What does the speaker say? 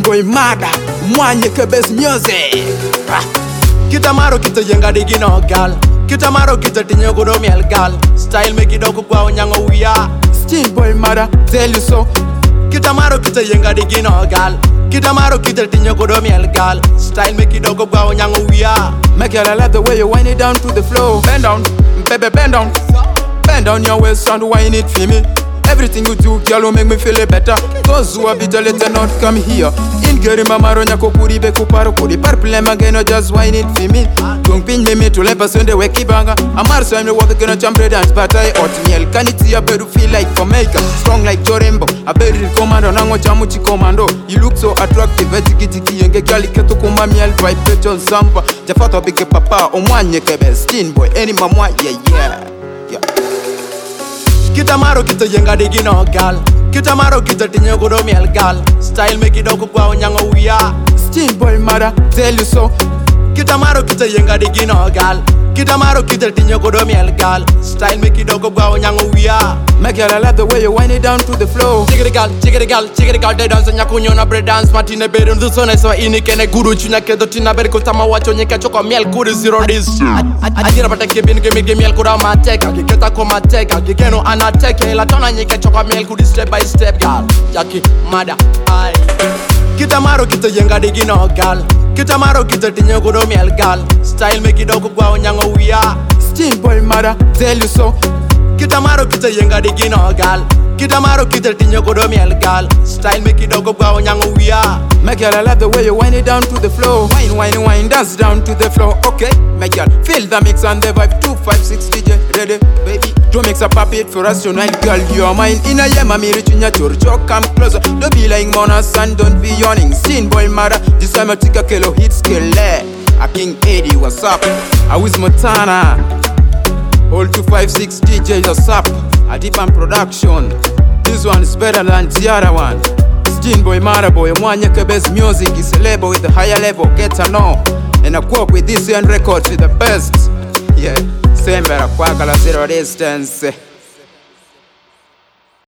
Boy Mada, Mwanye Kebes Music. Kitamaro kita yenga digino gal. Kitamaro kita tinyo kudo miel gal. Style make it oku kwa onyango uya. Steen Boy Mada, tell you so. Kitamaro kita yenga digino gal. Kitamaro kita tinyo kudo miel gal. Style make it oku kwa onyango uya. Make girl, I love the way you wind it down to the floor. Bend down, baby, bend down. Bend down your waist and wind it for me. Everything you do, girl, will make me feel better. Those who are bitter, let them not come here. In Gary Mamaro, Nyako Kuri, Beku Parukuri, Parplem again, or just wine it for me. Don't pin me to let us on the weki banga. I'm also I'm the water gonna jump dance, but I ought meal. Can it see a bird feel like Jamaica? Strong like Jorembo, a bird commando, Nango Chamuchi commando. You look so attractive, Vetikiti, and Galiketo Kumamiel, by Petrol Zampa, Jafato Big Papa, Omwanye Kebe, Steen Boy, any mamma, yeah. Kitamaro kita yenga digino gal. Kitamaro kita tinyo kudo miel gal. Style make it oku kwa onyango uya. Steen Boy Mada, tell you so. Kitamaro kita yenga digino gal. Kitamaro kita tinyo kudo miel gal. Style make it oku kwa onyango uya. Make girl, I love the way you wind it down to the floor. Chickity gal, they dance on yakunyo na bread dance. Martine bedun du sone so ini kene guru chunya kedo tina beri kutama wacho nyeka choko miel kuri zero this. Ajira bata kebin kemi miel kura mateka. Kiketa ko mateka, kikeno anateka. Ila tona nyeka choko miel kuri step by step gal. Yaki mada ay. Kitamaro kita yenga digino gal. Kitamaro kita tinyo kudo miel gal. Style make it oku kwa onyango uya. Steen Boy Mada, tell you so. Kitamaro kita yenga digino gal. Kitamaro kita tinyo kudo miel gal. Style make it oku kwa onyango uya. Make girl, I love the way you wind it down to the floor. Wine, wine, wine, dance down to the floor. Okay, make girl, feel the mix and the vibe. 256 DJ, ready, baby. To mix up a beat for us tonight, girl. You are mine. In a yama, me reaching your church. Come closer. Don't be lying, Mona, son. Don't be yawning. Steen Boy Mada, this time I take a kilo hit skill. A King Eddie, what's up? I was Montana. All 256 DJ, what's up? A Deep and Production. This one is better than the other one. Steen Boy Mada boy, Mwanye Kebes Music is a label with a higher level, get to know. And I work with this records with the best. Yeah, same better, Kwakala Zero Distance.